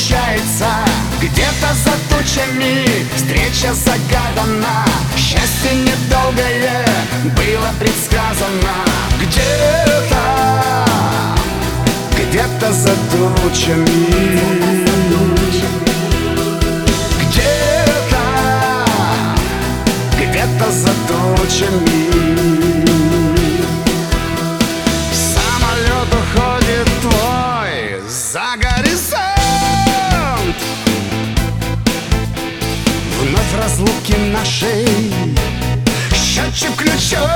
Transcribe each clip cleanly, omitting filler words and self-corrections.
выключается. Где-то за тучами встреча загадана. Счастье недолгое было предсказано. Где-то за тучами, где-то за тучами. Самолет уходит твой за горизонт. Вновь разлуки нашей, счетчик включен.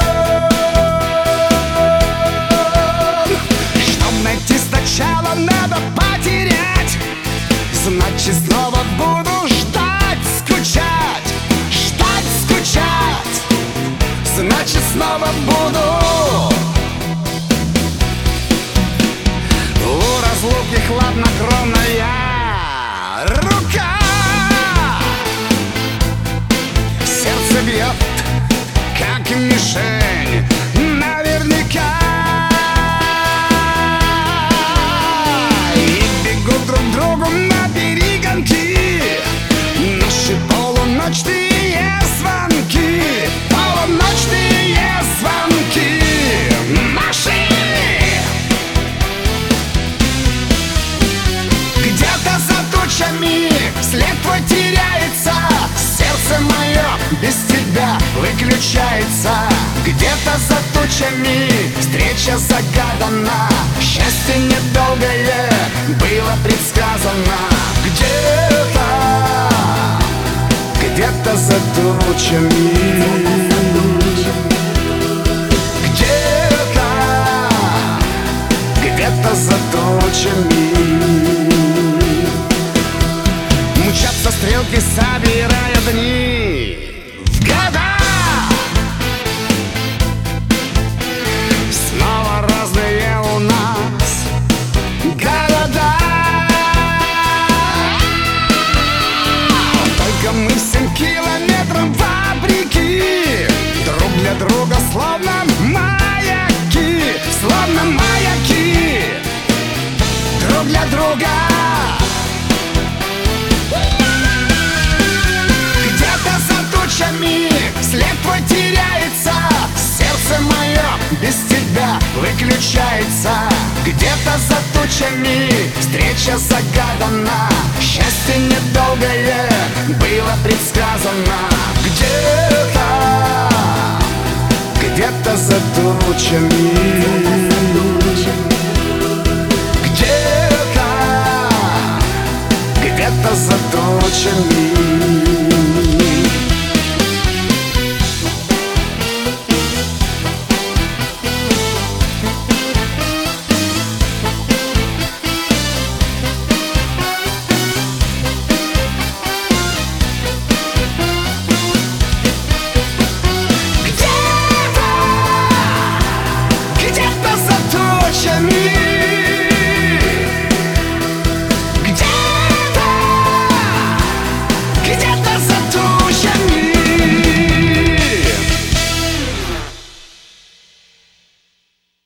Чтоб найти сначала надо потерять. Значит снова буду ждать, скучать. Ждать, скучать. Значит снова буду. У разлуки хладнокровная рука. Сердце бьет, как мишень, наверняка. И бегут друг к другу на перегонки наши полуночные звонки. Полуночные звонки наши. Где-то за тучами след твой теряется. Сердце мое без тебя выключается. Где-то за тучами встреча загадана. Счастье недолгое было предсказано. Где-то за тучами, где-то за тучами. Мчатся стрелки, собирая дни в года. Снова разные у нас города. Только мы 7 километров вопреки, друг для друга словно маяки. Словно маяки, друг для друга. След твой теряется. Сердце мое без тебя выключается. Где-то за тучами встреча загадана. Счастье недолгое было предсказано. Где-то за тучами.